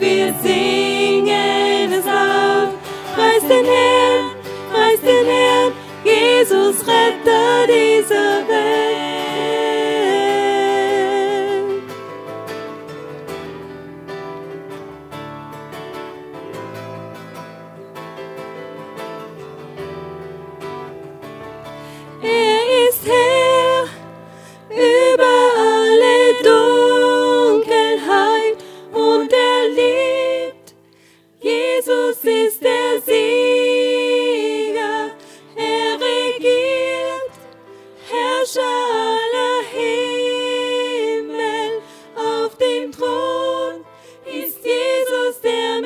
wir singen es laut. Preis den Herrn, Jesus Retter dieser Welt. Er ist Herr über alle Dunkelheit und er lebt. Jesus ist der Sieger, er regiert, Herrscher aller Himmel. Auf dem Thron ist Jesus der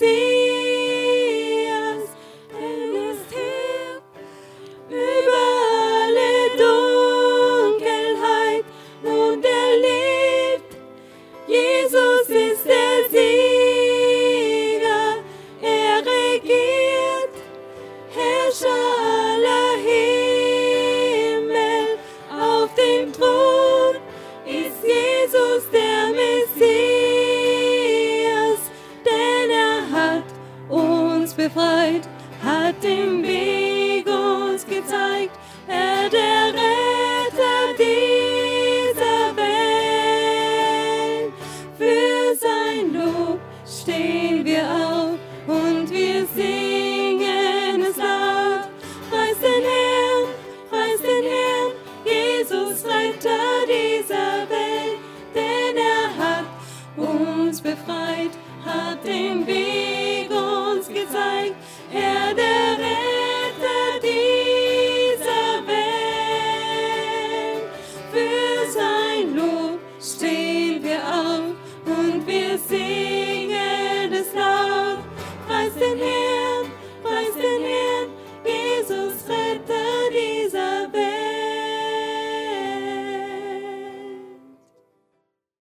Messias. Er ist Herr über alle Dunkelheit und er lebt. Jesus ist der Sieger, er regiert, Herrscher aller Himmel. Auf dem Thron ist Jesus der Messias, denn er hat uns befreit, hat den Weg uns gezeigt, er der Retter dieser Welt. Für sein Lob steht